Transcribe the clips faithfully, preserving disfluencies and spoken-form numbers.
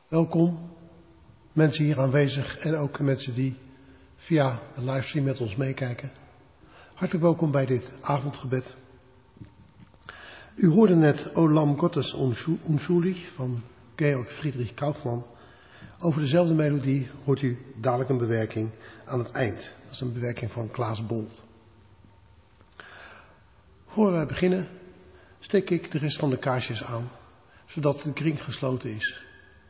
Welkom, mensen hier aanwezig en ook mensen die via de livestream met ons meekijken. Hartelijk welkom bij dit avondgebed. U hoorde net O Lam Gottes Unschuldig van Georg Friedrich Kaufmann. Over dezelfde melodie hoort u dadelijk een bewerking aan het eind. Dat is een bewerking van Klaas Bolt. Voor wij beginnen steek ik de rest van de kaarsjes aan, zodat de kring gesloten is.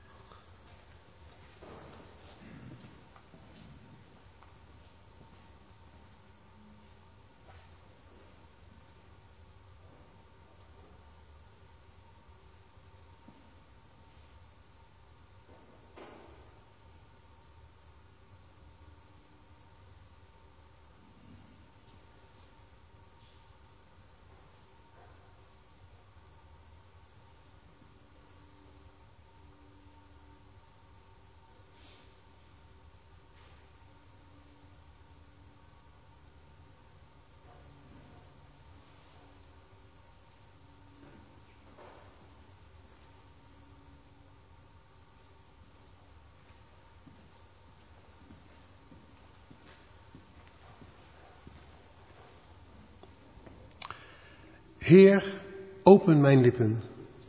Heer, open mijn lippen.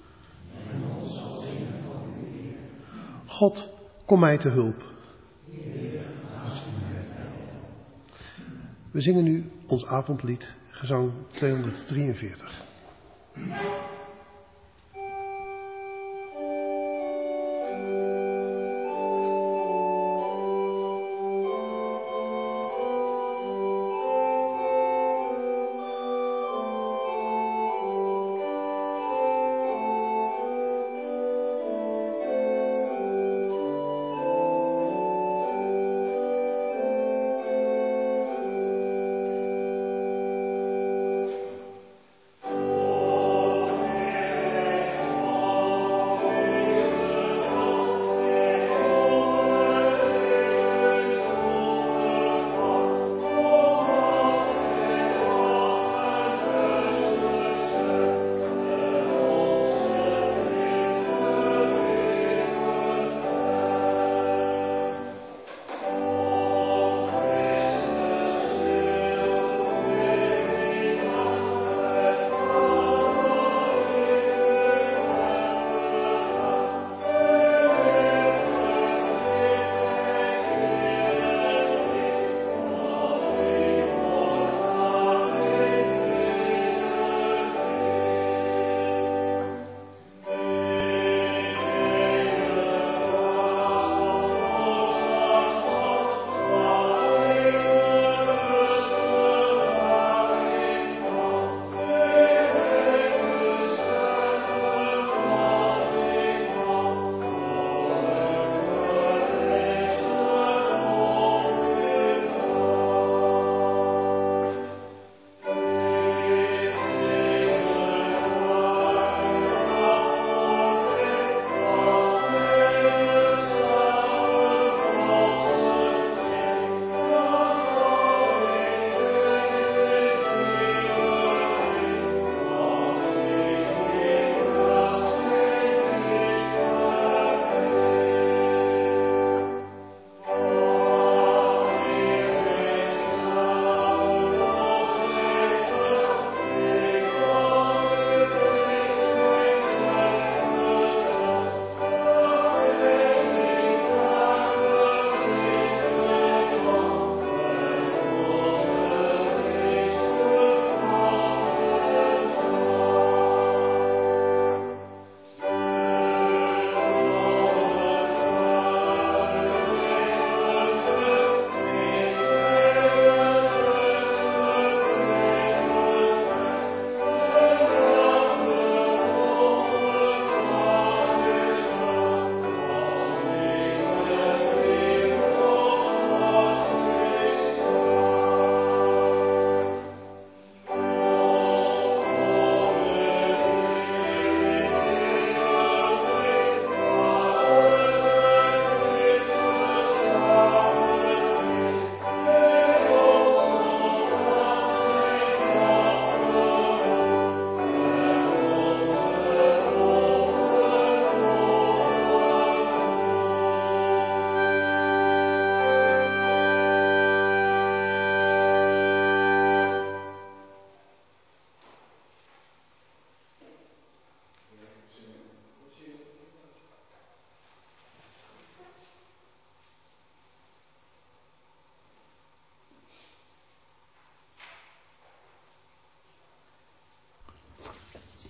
God, kom mij te hulp. We zingen nu ons avondlied, gezang tweehonderddrieënveertig. Oh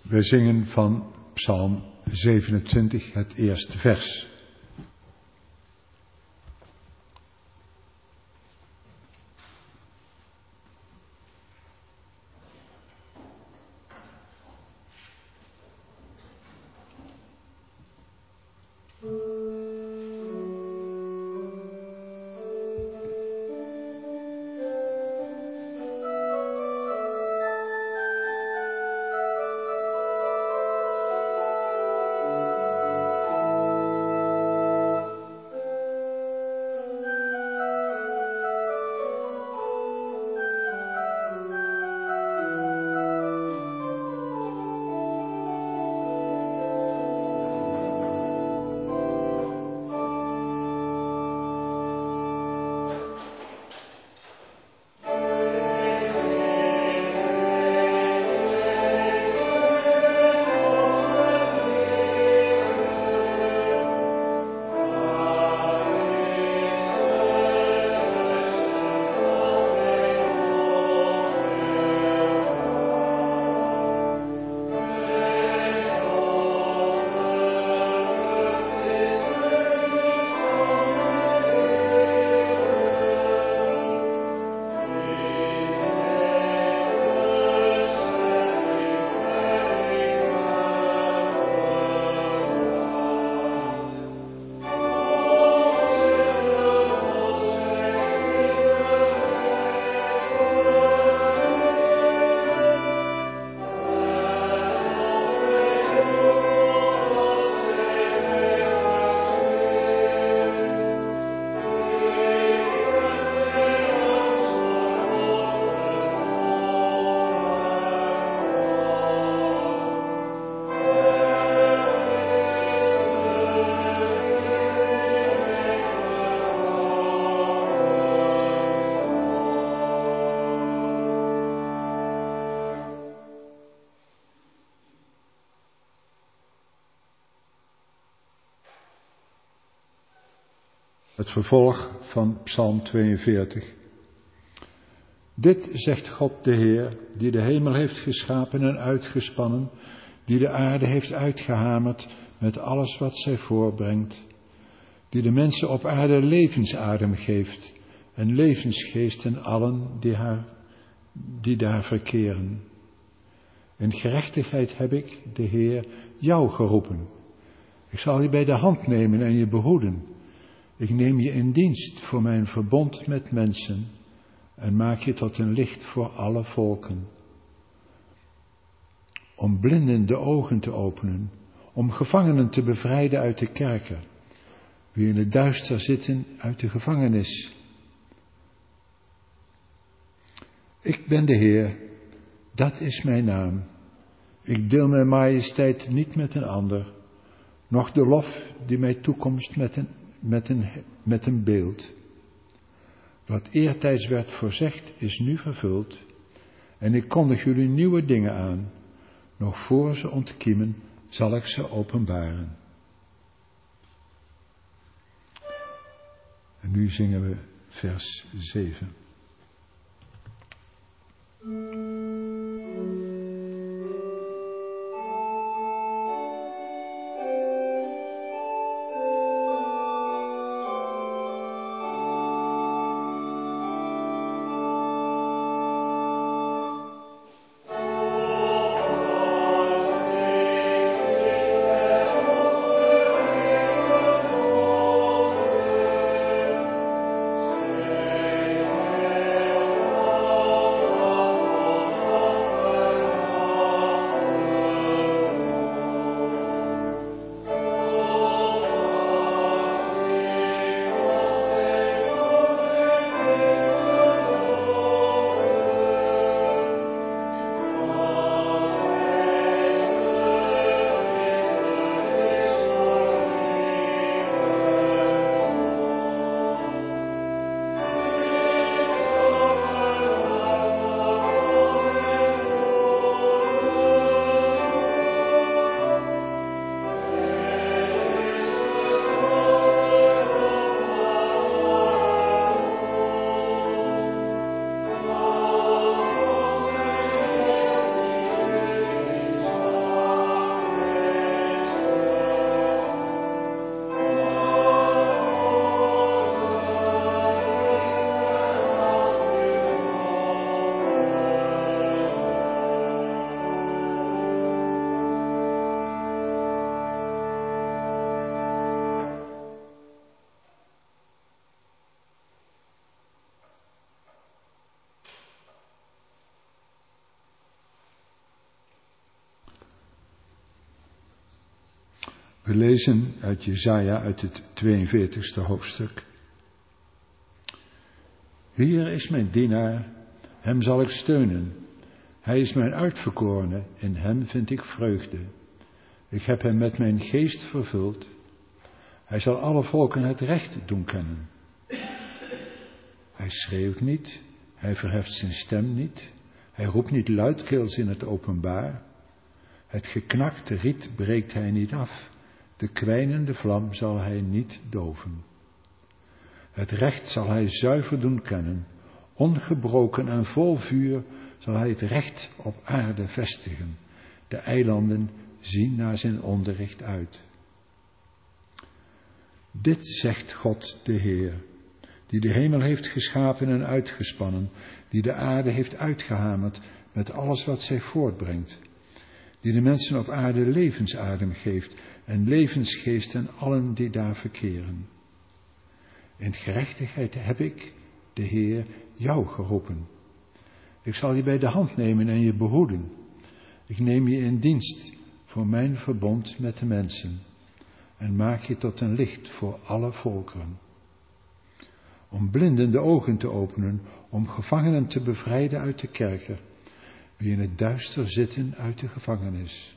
We zingen van Psalm zevenentwintig, het eerste vers. Het vervolg van Psalm tweeënveertig. Dit zegt God de Heer, die de hemel heeft geschapen en uitgespannen, die de aarde heeft uitgehamerd met alles wat zij voorbrengt, die de mensen op aarde levensadem geeft en levensgeest in allen die, haar, die daar verkeren. In gerechtigheid heb ik, de Heer, jou geroepen. Ik zal je bij de hand nemen en je behoeden. Ik neem je in dienst voor mijn verbond met mensen en maak je tot een licht voor alle volken. Om blinden de ogen te openen, om gevangenen te bevrijden uit de kerker, wie in het duister zitten uit de gevangenis. Ik ben de Heer, dat is mijn naam. Ik deel mijn majesteit niet met een ander, noch de lof die mij toekomt met een, met een, met een beeld. Wat eertijds werd voorzegd is nu vervuld, en ik kondig jullie nieuwe dingen aan. Nog voor ze ontkiemen zal ik ze openbaren. En nu zingen we vers zeven. Oh We lezen uit Jesaja uit het tweeënveertigste hoofdstuk. Hier is mijn dienaar, hem zal ik steunen. Hij is mijn uitverkorene, in hem vind ik vreugde. Ik heb hem met mijn geest vervuld. Hij zal alle volken het recht doen kennen. Hij schreeuwt niet, hij verheft zijn stem niet, hij roept niet luidkeels in het openbaar. Het geknakte riet breekt hij niet af, de kwijnende vlam zal hij niet doven. Het recht zal hij zuiver doen kennen, ongebroken en vol vuur zal hij het recht op aarde vestigen. De eilanden zien naar zijn onderricht uit. Dit zegt God de Heer, die de hemel heeft geschapen en uitgespannen, die de aarde heeft uitgehamerd met alles wat zij voortbrengt, die de mensen op aarde levensadem geeft en levensgeest aan allen die daar verkeren. In gerechtigheid heb ik, de Heer, jou geroepen. Ik zal je bij de hand nemen en je behoeden. Ik neem je in dienst voor mijn verbond met de mensen en maak je tot een licht voor alle volkeren. Om blinden de ogen te openen, om gevangenen te bevrijden uit de kerker, wie in het duister zitten uit de gevangenis.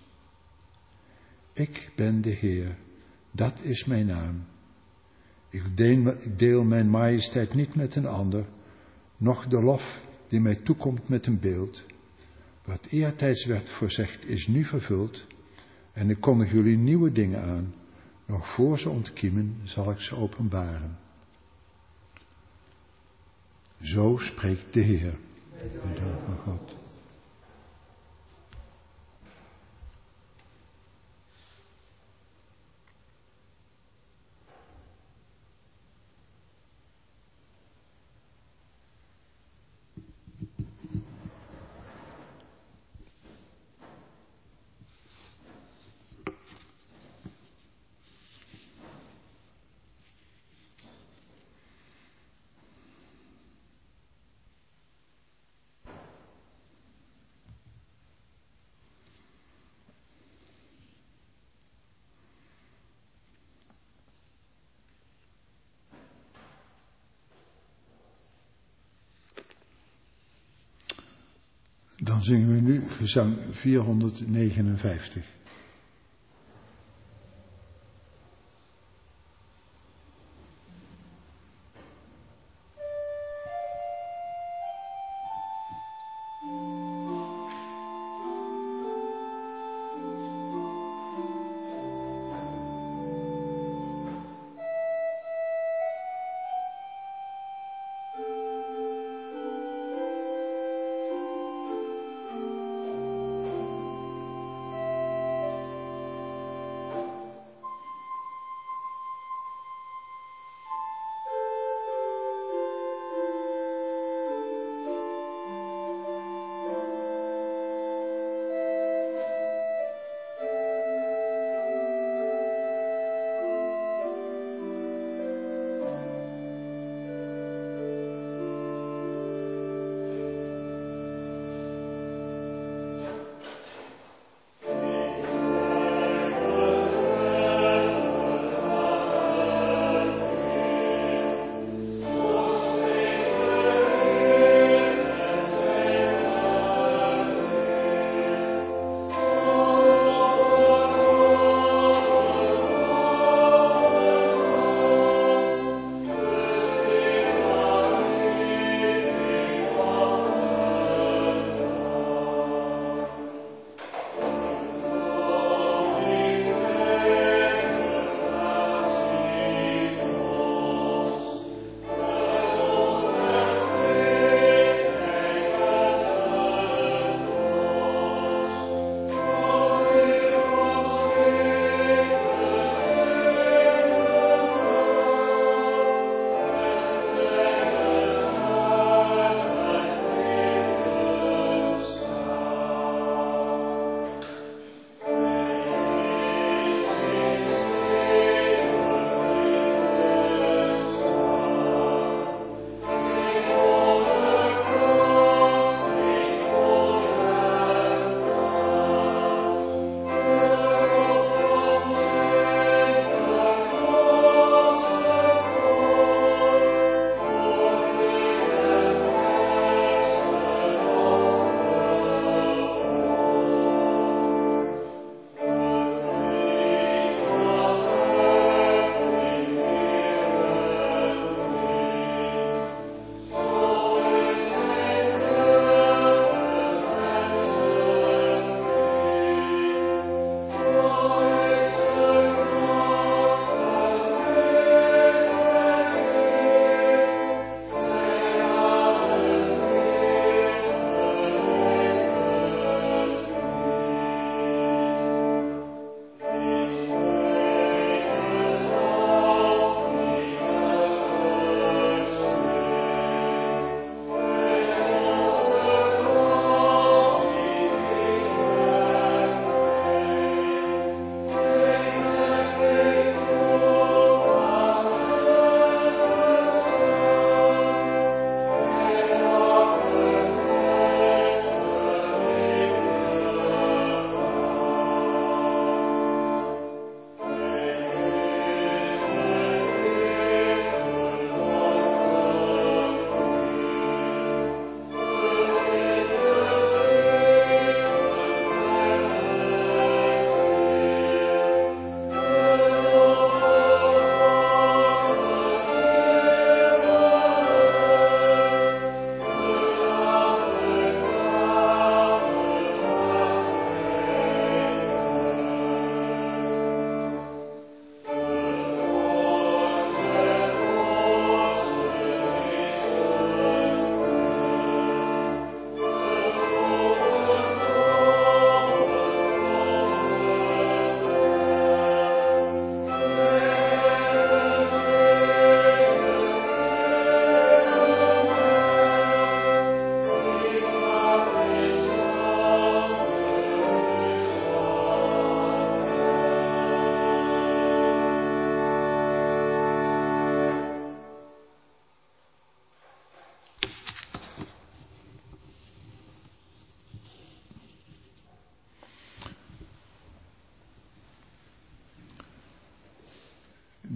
Ik ben de Heer, dat is mijn naam. Ik deel, ik deel mijn majesteit niet met een ander, noch de lof die mij toekomt met een beeld. Wat eertijds werd voorzegd is nu vervuld, en ik kondig jullie nieuwe dingen aan. Nog voor ze ontkiemen zal ik ze openbaren. Zo spreekt de Heer, de dank van God. Dan zingen we nu gezang vierhonderdnegenenvijftig.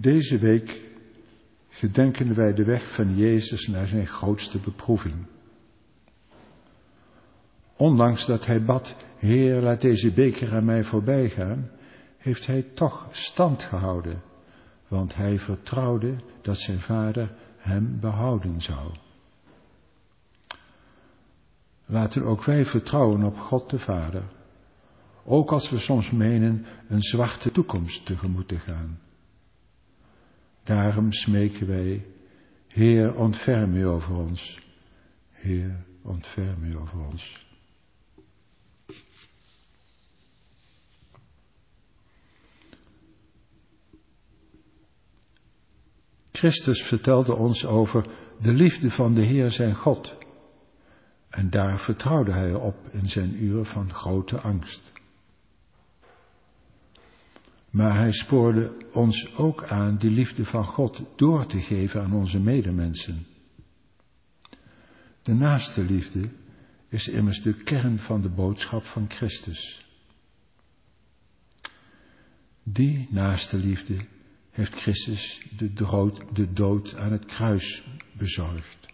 Deze week gedenken wij de weg van Jezus naar zijn grootste beproeving. Ondanks dat hij bad, Heer, laat deze beker aan mij voorbij gaan, heeft hij toch stand gehouden, want hij vertrouwde dat zijn Vader hem behouden zou. Laten ook wij vertrouwen op God de Vader, ook als we soms menen een zwarte toekomst tegemoet te gaan. Daarom smeken wij, Heer, ontferm u over ons. Heer, ontferm u over ons. Christus vertelde ons over de liefde van de Heer zijn God. En daar vertrouwde hij op in zijn uur van grote angst. Maar hij spoorde ons ook aan die liefde van God door te geven aan onze medemensen. De naaste liefde is immers de kern van de boodschap van Christus. Die naaste liefde heeft Christus de dood, de dood aan het kruis bezorgd.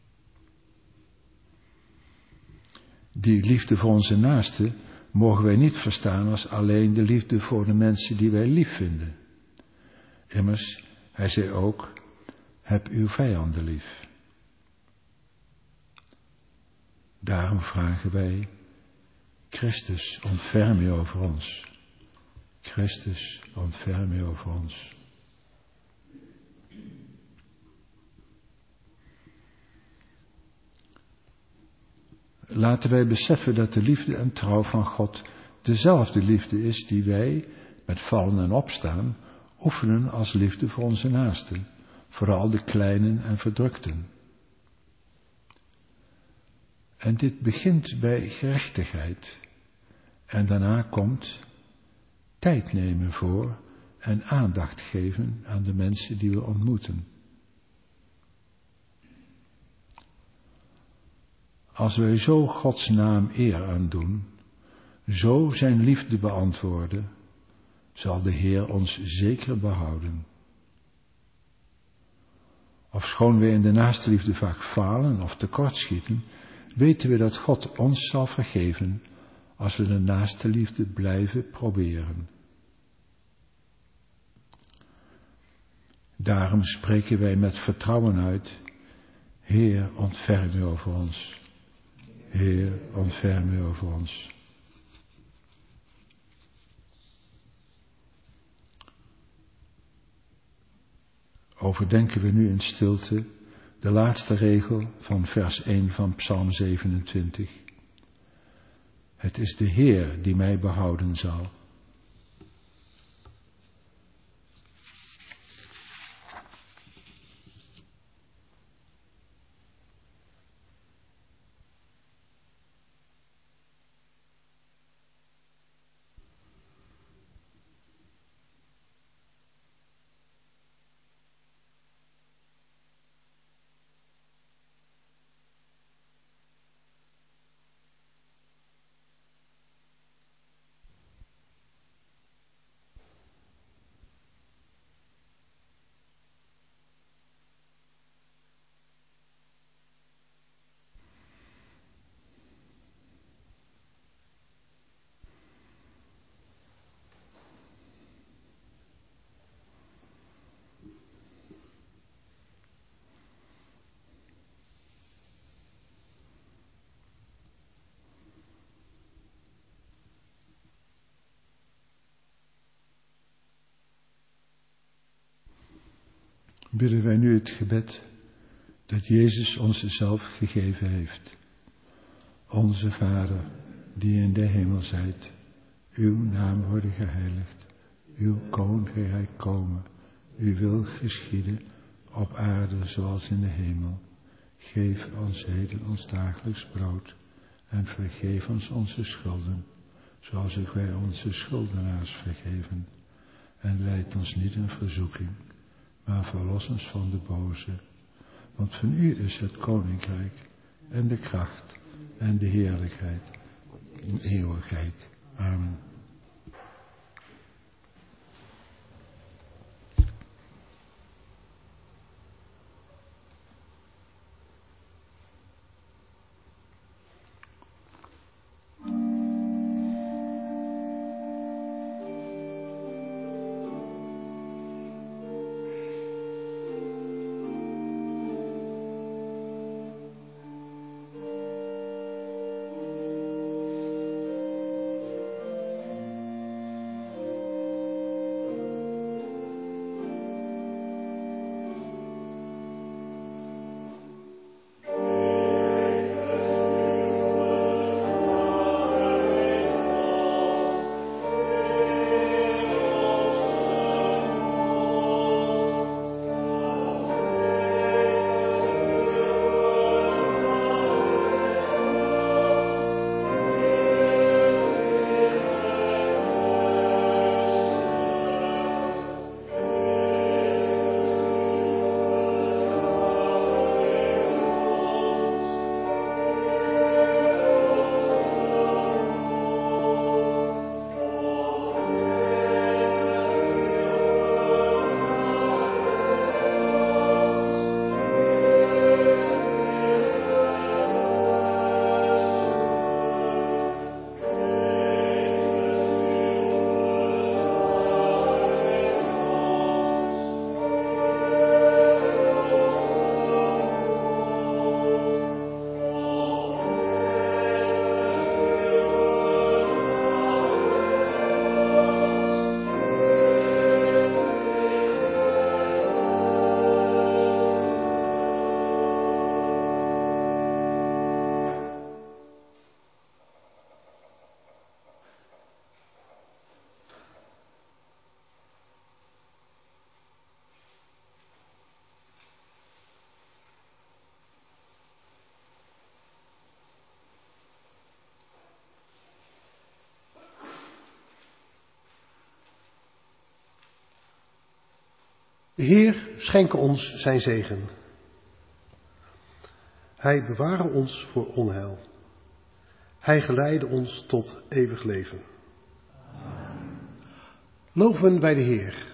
Die liefde voor onze naaste mogen wij niet verstaan als alleen de liefde voor de mensen die wij lief vinden. Immers, hij zei ook, heb uw vijanden lief. Daarom vragen wij, Christus, ontferm u over ons. Christus, ontferm u over ons. Laten wij beseffen dat de liefde en trouw van God dezelfde liefde is die wij, met vallen en opstaan, oefenen als liefde voor onze naasten, vooral de kleinen en verdrukten. En dit begint bij gerechtigheid en daarna komt tijd nemen voor en aandacht geven aan de mensen die we ontmoeten. Als wij zo Gods naam eer aandoen, zo zijn liefde beantwoorden, zal de Heer ons zeker behouden. Ofschoon wij in de naaste liefde vaak falen of tekortschieten, weten we dat God ons zal vergeven als we de naaste liefde blijven proberen. Daarom spreken wij met vertrouwen uit, Heer, ontferm u over ons. Heer, ontferm u over ons. Overdenken we nu in stilte de laatste regel van vers één van Psalm zevenentwintig. Het is de Heer die mij behouden zal. Bidden wij nu het gebed dat Jezus ons zelf gegeven heeft. Onze Vader, die in de hemel zijt, uw naam worden geheiligd, uw koninkrijk komen, uw wil geschieden, op aarde zoals in de hemel. Geef ons heden ons dagelijks brood en vergeef ons onze schulden, zoals ook wij onze schuldenaars vergeven. En leid ons niet in verzoeking, maar verlos ons van de boze. Want van u is het koninkrijk en de kracht en de heerlijkheid in eeuwigheid. Amen. Heer, schenke ons zijn zegen. Hij beware ons voor onheil. Hij geleide ons tot eeuwig leven. Loven wij de Heer.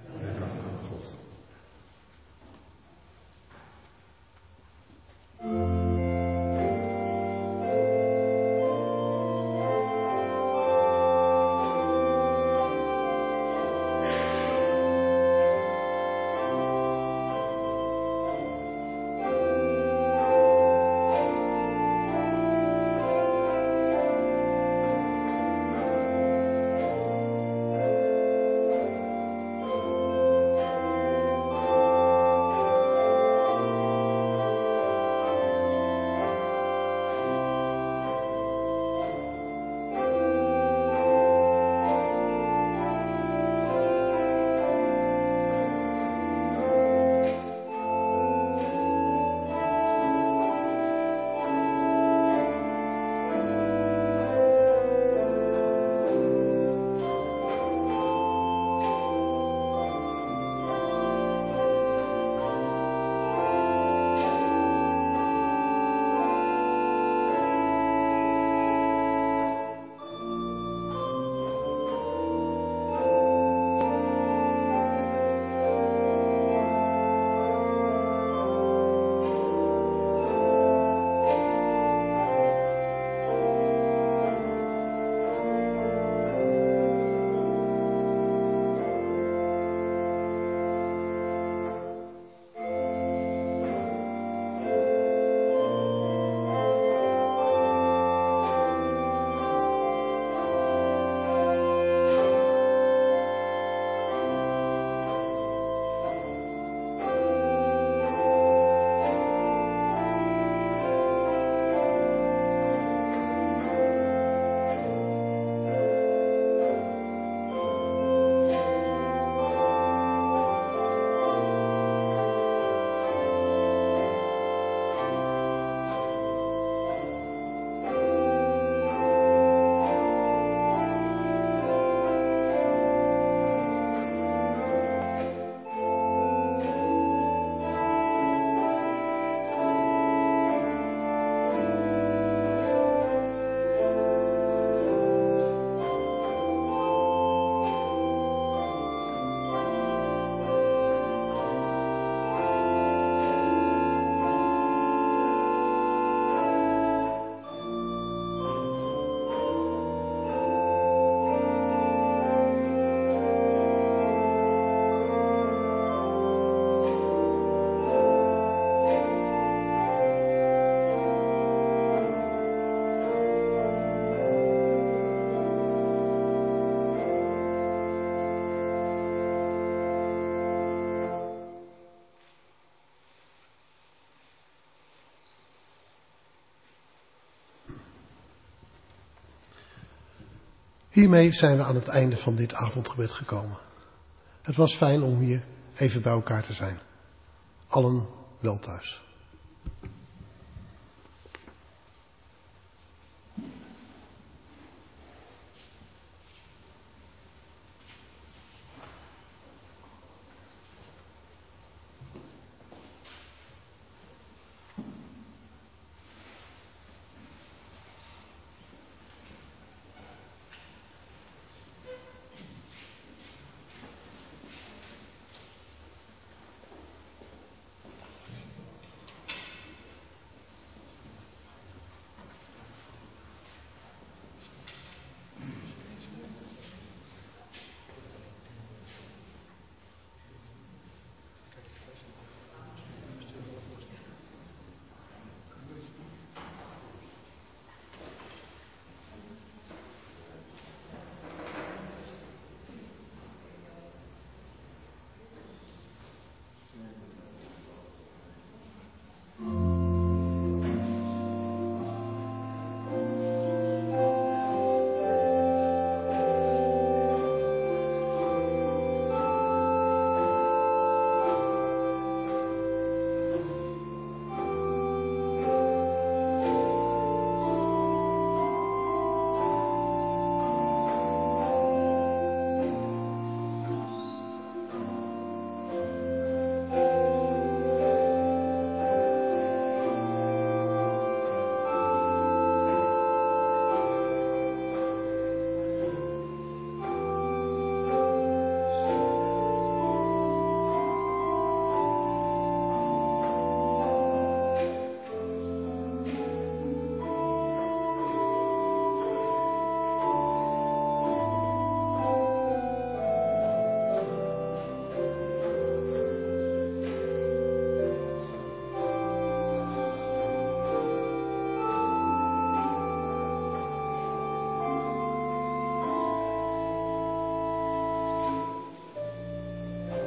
Hiermee zijn we aan het einde van dit avondgebed gekomen. Het was fijn om hier even bij elkaar te zijn. Allen wel thuis.